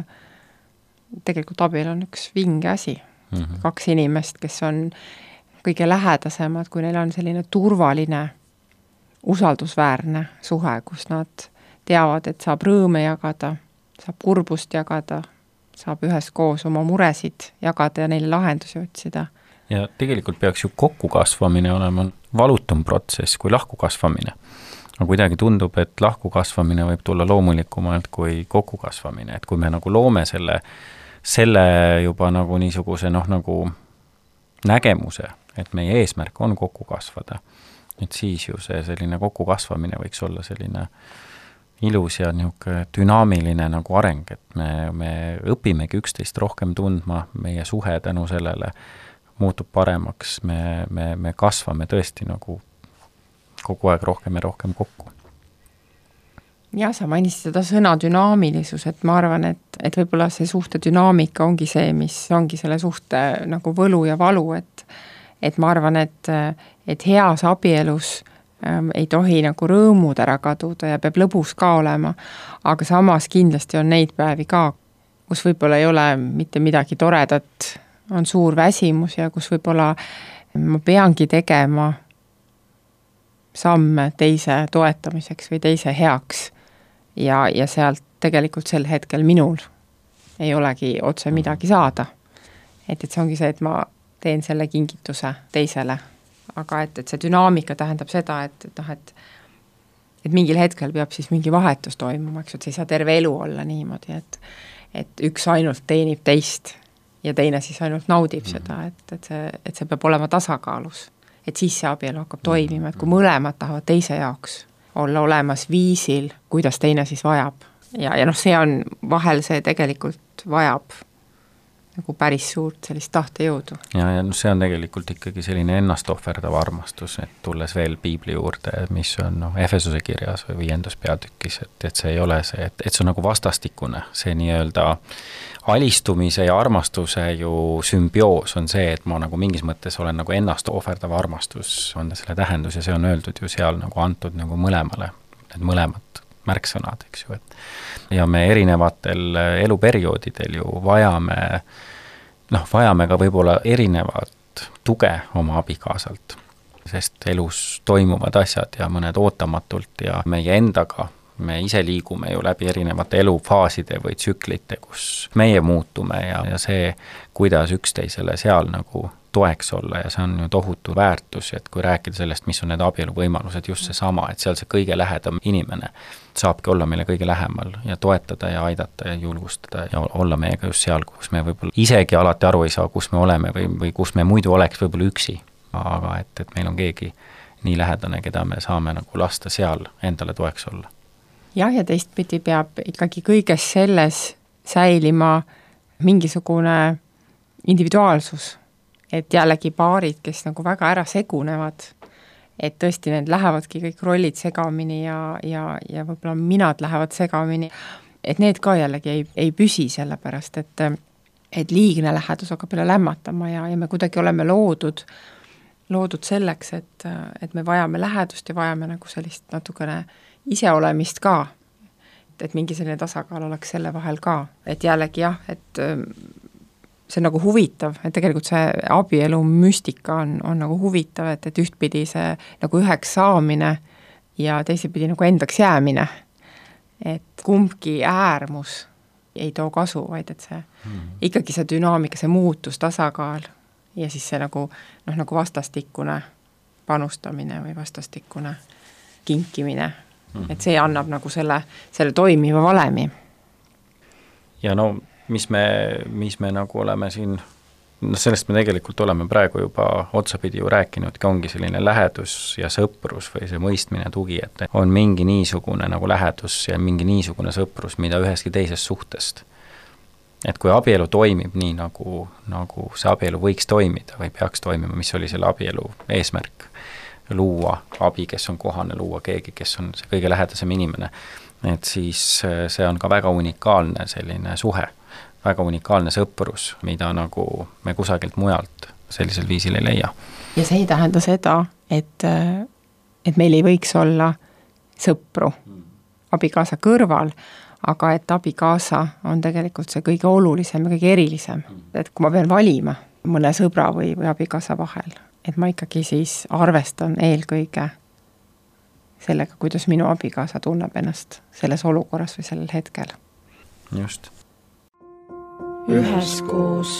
tegelikult abielu on üks vinge asi. Mm-hmm. Kaks inimest, kes on kõige lähedasemad, kui neil on selline turvaline, usaldusväärne suhe, kus nad teavad, et saab rõõme jagada, saab kurbust jagada, saab üheskoos oma muresid jagada ja neile lahendusi otsida. Ja tegelikult peaks ju kokku kasvamine olema valutum protsess kui lahku kasvamine. Aga kuidagi tundub, et lahku kasvamine võib tulla loomulikumalt kui kokku kasvamine, et kui me nagu loome selle selle juba nagu niisuguse noh nagu nägemuse, et meie eesmärk on kokku kasvada, et siis ju see selline kokku kasvamine võiks olla selline ilus ja niisugune dünaamiline nagu areng, et me, me õpimegi üksteist rohkem tundma, meie suhe tänu sellele muutub paremaks, me, me, me kasvame tõesti nagu kogu aeg rohkem ja rohkem kokku. Jah, sa mainisid seda sõna dünaamilisus, et ma arvan, et, et võib-olla see suhte dünaamika ongi see, mis ongi selle suhte nagu võlu ja valu, et, et ma arvan, et, et heas abielus ähm, ei tohi nagu rõõmud ära kaduda ja peab lõbus ka olema, aga samas kindlasti on neid päevi ka, kus võib-olla ei ole mitte midagi toredat, on suur väsimus ja kus võib-olla ma peangi tegema samme teise toetamiseks või teise heaks. Ja, ja sealt tegelikult sel hetkel minul ei olegi otse midagi saada. Et, et see ongi see, et ma teen selle kingituse teisele, aga et, et see dünaamika tähendab seda, et, et noh, et et mingil hetkel peab siis mingi vahetus toimuma, eks, et see ei saa terve elu olla niimoodi, et et üks ainult teenib teist ja teine siis ainult naudib mm-hmm. seda, et, et, see, et see peab olema tasakaalus. Et siis see abielu hakkab toimima, et kui mõlemad tahavad teise jaoks olla olemas viisil, kuidas teine siis vajab. Ja, ja noh, see on vahel see tegelikult vajab nagu päris suurt sellist tahtejõudu. Ja, ja no see on tegelikult ikkagi selline ennast ohverdav armastus, et tulles veel piibli juurde, mis on no, Efesuse kirjas või viiendas peatükis, et, et see ei ole see, et, et see on nagu vastastikune, see nii-öelda alistumise ja armastuse ju sümbioos on see, et ma nagu mingis mõttes olen nagu ennast ohverdav armastus, on selle tähendus ja see on öeldud ju seal nagu antud nagu mõlemale, need mõlemad märksõnad, eks ju, et ja me erinevatel eluperioodidel ju vajame, noh, vajame ka võib-olla erinevat tuge oma abikaasalt, sest elus toimuvad asjad ja mõned ootamatult ja meie endaga, me ise liigume ju läbi erinevate elufaaside või tsüklite, kus meie muutume ja, ja see, kuidas üksteisele seal nagu toeks olla ja see on ju tohutu väärtus, et kui rääkida sellest, mis on need abielu võimalused, just see sama, et seal see kõige lähedam inimene saabki olla meile kõige lähemal ja toetada ja aidata ja julgustada ja olla meiega just seal, kus me võib-olla isegi alati aru ei saa, kus me oleme või, või kus me muidu oleks võib-olla üksi, aga et, et meil on keegi nii lähedane, keda me saame nagu lasta seal endale toeks olla. Jah, ja teistpidi peab ikkagi kõiges selles säilima mingisugune individuaalsus, et jällegi paarid, kes nagu väga ära segunevad, et tõesti need lähevadki kõik rollid segamini ja, ja, ja võib-olla minad lähevad segamini, et need ka jällegi ei, ei püsi sellepärast, et, et liigne lähedus hakkab üle lämmatama ja, ja me kuidagi oleme loodud, loodud selleks, et, et me vajame lähedust ja vajame nagu sellist natukene iseolemist ka, et, et mingi selline tasakaal oleks selle vahel ka, et jällegi jah, et see on nagu huvitav, et tegelikult see abielu müstika on, on nagu huvitav, et, et ühtpidi see nagu üheks saamine ja teisepidi nagu endaks jäämine. Et kumbki äärmus ei too kasu, vaid et see hmm. ikkagi see dünaamika, see muutus, tasakaal ja siis see nagu, noh, nagu vastastikune panustamine või vastastikune kinkimine. Hmm. Et see annab nagu selle, selle toimiva valemi. Ja no mis me, mis me nagu oleme siin, no sellest me tegelikult oleme praegu juba otsapidi ju rääkinudki, ongi selline lähedus ja sõprus või see mõistmine tugi, et on mingi niisugune nagu lähedus ja mingi niisugune sõprus, mida üheski teisest suhtest. Et kui abielu toimib nii, nagu, nagu see abielu võiks toimida või peaks toimima, mis oli selle abielu eesmärk, luua abi, kes on kohane, luua keegi, kes on see kõige lähedasem inimene, et siis see on ka väga unikaalne selline suhe, väga unikaalne sõprus, mida nagu me kusagilt mujalt sellisel viisil ei leia. Ja see ei tähenda seda, et, et meil ei võiks olla sõpru abikaasa kõrval, aga et abikaasa on tegelikult see kõige olulisem ja kõige erilisem. Et kui ma pean valima mõne sõbra või, või abikaasa vahel, et ma ikkagi siis arvestan eelkõige sellega, kuidas minu abikaasa tunneb ennast selles olukorras või sellel hetkel. Just. Üheskoos.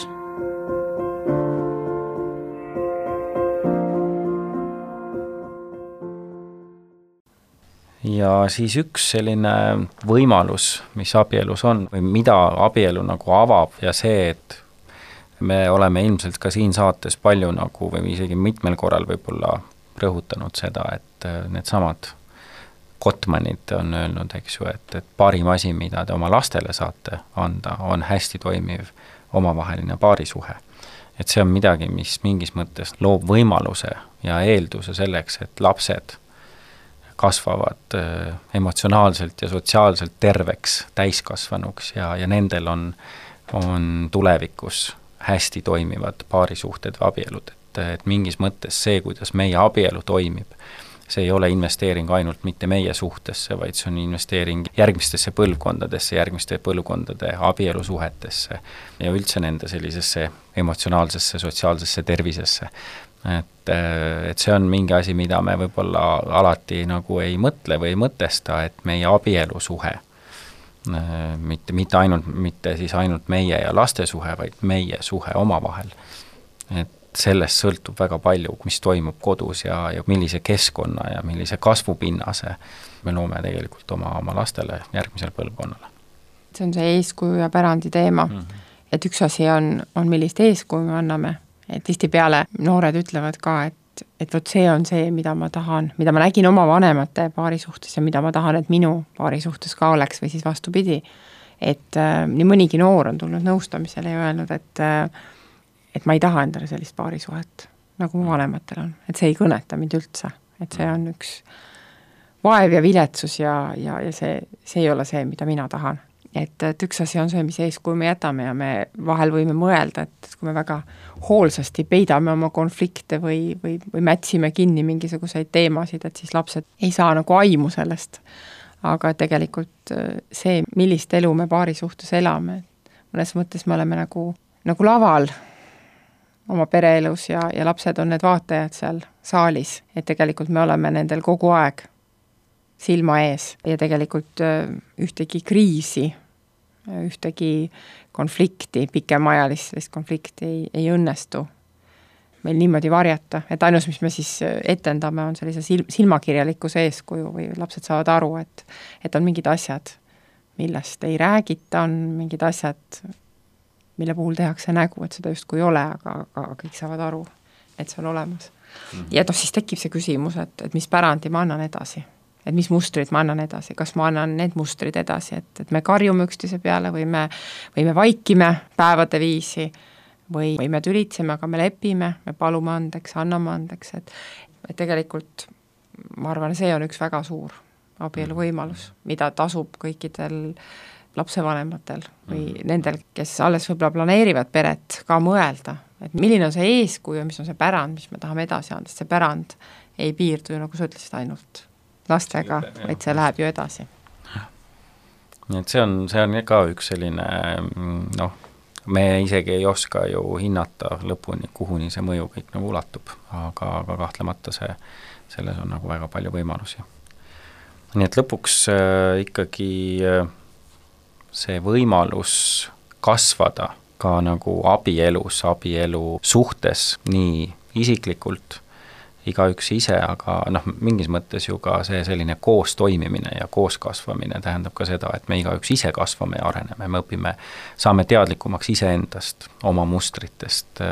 Ja siis üks selline võimalus, mis abielus on või mida abielu nagu avab ja see, et me oleme ilmselt ka siin saates palju nagu või isegi mitmel korral võib-olla rõhutanud seda, et need samad Kotmanid on öelnud, eks ju, et, et parim asi, mida te oma lastele saate anda, on hästi toimiv omavaheline paarisuhe. Et see on midagi, mis mingis mõttes loob võimaluse ja eelduse selleks, et lapsed kasvavad äh, emotsionaalselt ja sotsiaalselt terveks täiskasvanuks ja, ja nendel on, on tulevikus hästi toimivad paarisuhted või abielud. Et, et mingis mõttes see, kuidas meie abielu toimib, see ei ole investeering ainult mitte meie suhtesse, vaid see on investeering järgmistesse põlvkondadesse, järgmiste põlvkondade abielusuhetesse ja üldse nende sellisesse emotsionaalsesse, sotsiaalsesse tervisesse. Et, et see on mingi asi, mida me võib-olla alati nagu ei mõtle või ei mõtesta, et meie abielusuhe mitte, mitte ainult, mitte siis ainult meie ja laste suhe, vaid meie suhe omavahel. Et sellest sõltub väga palju, mis toimub kodus ja, ja millise keskkonna ja millise kasvupinnase me loome tegelikult oma, oma lastele järgmisel põlvkonnale. See on see eeskuju ja pärandi teema, mm -hmm. et üks asi on, on millist eeskuju me anname, et tihtipeale noored ütlevad ka, et et vot see on see, mida ma tahan, mida ma nägin oma vanemate paari suhtes ja mida ma tahan, et minu paari suhtes ka oleks või siis vastupidi. Et äh, nii mõnigi noor on tulnud nõustamisele ja öelnud, et äh, et ma ei taha endale sellist paari suhet, nagu mu vanematel on. Et see ei kõneta mind üldse. Et see on üks vaev ja viletsus ja, ja, ja see, see ei ole see, mida mina tahan. Et, et üks asi on see, mis eeskuju me jätame ja me vahel võime mõelda, et kui me väga hoolsasti peidame oma konflikte või, või, või mätsime kinni mingisuguseid teemasid, et siis lapsed ei saa nagu aimu sellest. Aga tegelikult see, millist elu me paari suhtes elame, mõnes mõttes me oleme nagu, nagu laval oma pereelus ja, ja lapsed on need vaatajad seal saalis, et tegelikult me oleme nendel kogu aeg silma ees ja tegelikult ühtegi kriisi, ühtegi konflikti, pikemaajalist konflikti ei, ei õnnestu meil niimoodi varjata, et ainus, mis me siis etendame, on sellise sil- silmakirjalikkuse eeskuju või lapsed saavad aru, et, et on mingid asjad, millest ei räägita, on mingid asjad, mille puhul tehakse nägu, et seda justkui ei ole, aga, aga kõik saavad aru, et see on olemas. Mm-hmm. Ja noh, siis tekib see küsimus, et, et mis pärandi ma annan edasi, et mis mustrid ma annan edasi, kas ma annan need mustrid edasi, et, et me karjume üksteise peale või me, või me vaikime päevade viisi või, või me tülitseme, aga me lepime, me palume andeks, anname andeks, et, et tegelikult ma arvan, see on üks väga suur abielu võimalus, mida tasub kõikidel lapsevanematel või mm. nendel, kes alles võib-olla planeerivad peret, ka mõelda, et milline on see eeskuju, mis on see pärand, mis me tahame edasi anda, sest see pärand ei piirdu ju, nagu sa ütlesid, ainult lastega, vaid see läheb ju edasi. Nii et see on, see on ka üks selline, noh, me isegi ei oska ju hinnata lõpuni, kuhuni see mõju kõik nagu ulatub, aga, aga kahtlemata see, selles on nagu väga palju võimalusi. Nii et lõpuks äh, ikkagi äh, see võimalus kasvada ka nagu abielus, abielu suhtes, nii isiklikult, igaüks ise, aga noh, mingis mõttes ju ka see selline koos toimimine ja koos kasvamine tähendab ka seda, et me igaüks ise kasvame ja areneme, me õpime, saame teadlikumaks iseendast, oma mustritest,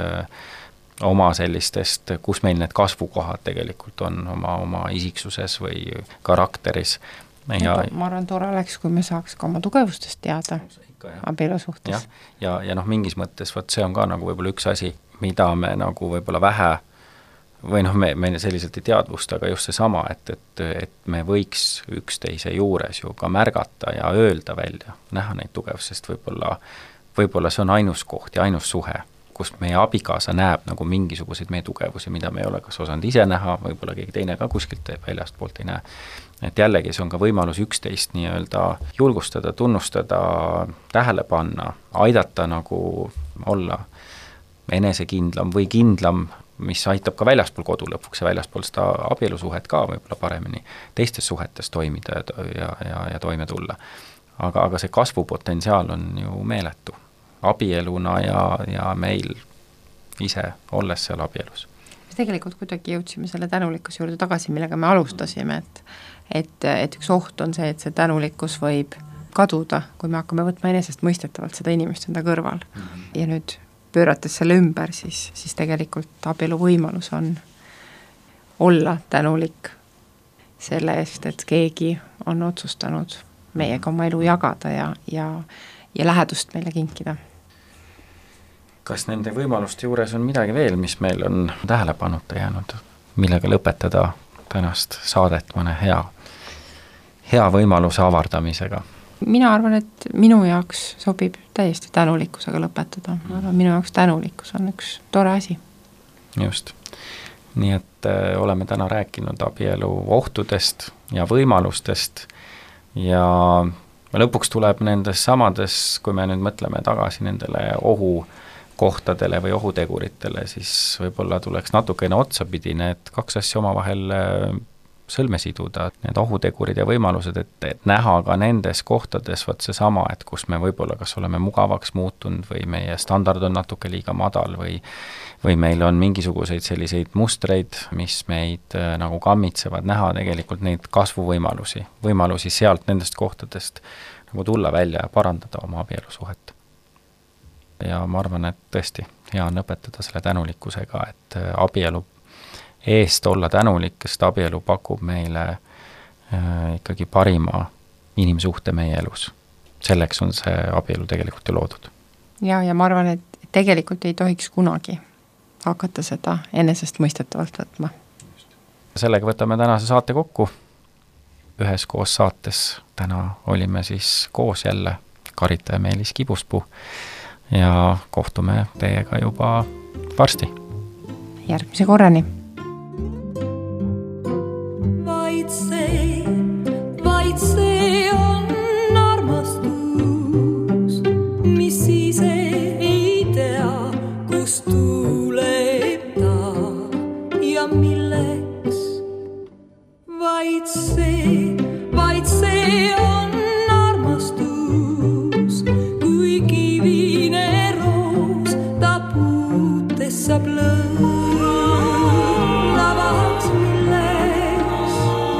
oma sellistest, kus meil need kasvukohad tegelikult on oma, oma isiksuses või karakteris. Ja, ma arvan, tore oleks, kui me saaks ka oma tugevustest teada abielu suhtes. Ja, ja, ja noh, mingis mõttes võt, see on ka nagu võib-olla üks asi, mida me nagu võib-olla vähe või noh, me, me selliselt ei teadvusta, aga just see sama, et, et, et me võiks üksteise juures ju ka märgata ja öelda välja, näha neid tugevust, sest võib-olla, võib-olla see on ainus koht ja ainus suhe, kus meie abikaasa näeb nagu mingisuguseid meie tugevusi, mida me ei ole kas osanud ise näha, võib-olla keegi teine ka kuskilt väljast poolt ei näe. Et jällegi see on ka võimalus üksteist nii-öelda julgustada, tunnustada, tähele panna, aidata nagu olla enesekindlam või kindlam, mis aitab ka väljaspool kodu lõpuks ja väljaspool seda abielusuhet ka võib-olla paremini teistes suhetes toimida ja, ja, ja, ja toime tulla. Aga, aga see kasvupotentsiaal on ju meeletu abieluna ja, ja meil ise olles seal abielus. Me tegelikult kuidagi jõudsime selle tänulikkuse juurde tagasi, millega me alustasime, et, et, et üks oht on see, et see tänulikkus võib kaduda, kui me hakkame võtma enesest mõistetavalt seda inimest enda kõrval. Mm-hmm. Ja nüüd pöörates selle ümber, siis, siis tegelikult abielu võimalus on olla tänulik selle eest, et keegi on otsustanud meiega oma elu jagada ja, ja, ja lähedust meile kinkida. Kas nende võimaluste juures on midagi veel, mis meil on tähelepanuta jäänud, millega lõpetada tänast saadet mõne hea, hea võimaluse avardamisega? Mina arvan, et minu jaoks sobib täiesti tänulikkusega lõpetada. Aga minu jaoks tänulikkus on üks tore asi. Just. Nii et äh, oleme täna rääkinud abielu ohtudest ja võimalustest ja lõpuks tuleb nendes samades, kui me nüüd mõtleme tagasi nendele ohukohtadele või ohuteguritele, siis võib-olla tuleks natukene otsapidi need kaks asja omavahel sõlme siduda, need ohutegurid ja võimalused, et, et näha ka nendes kohtades vot see sama, et kus me võib-olla kas oleme mugavaks muutunud või meie standard on natuke liiga madal või või meil on mingisuguseid selliseid mustreid, mis meid äh, nagu kammitsevad, näha tegelikult neid kasvuvõimalusi, võimalusi sealt nendest kohtadest nagu tulla välja ja parandada oma abielusuhet. Ja ma arvan, et tõesti hea on õpetada selle tänulikkusega, et äh, abielu eest olla tänulik, sest abielu pakub meile äh, ikkagi parima inimsuhte meie elus. Selleks on see abielu tegelikult ju loodud. Ja, ja ma arvan, et tegelikult ei tohiks kunagi hakata seda enesest mõistetavalt võtma. Sellega võtame tänase saate kokku. Ühes koos saates täna olime siis koos jälle Karita ja Meelis Kibuspuu ja kohtume teiega juba varsti. Järgmise korrani. Vaid see, vaid see on armastus, mis ise ei tea, kus tuleb ta ja milleks. Vaid see, vaid see on armastus, kui kivine roos ta puutes saab lõõnavaks milleks.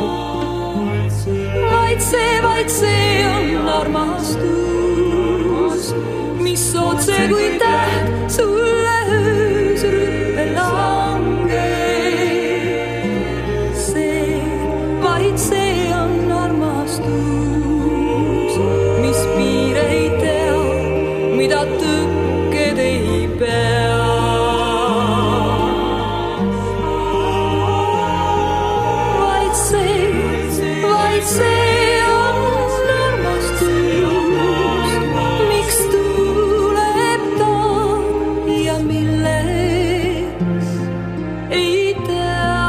Vaid see, vaid see on armastus, mis otse kui täht sulle öös rüppe langeb. See, vaid see on armastus, mis piire ei tea, mida tõkked ei pea. Vaid see, vaid see on armastus, miks tuleb ta ja milleks ei tea.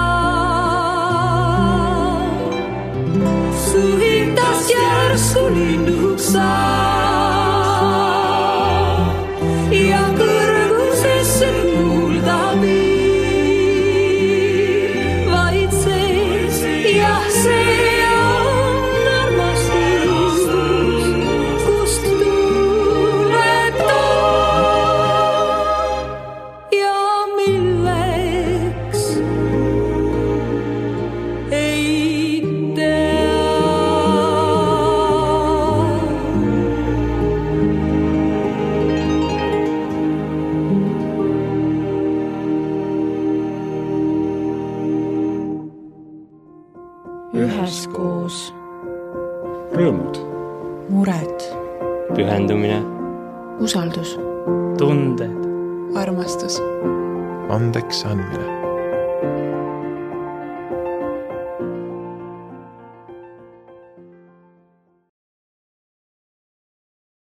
Su hindas järsku linnuks saab ja kõrgusesse kuulda viib. Vaid see, jah, see on armastus, kust tuleb ta ja milleks ei tea. Üheskoos. Rõõmud. Mured. Pühendumine. Usaldus. Tunded. Armastus. Andeks andmine.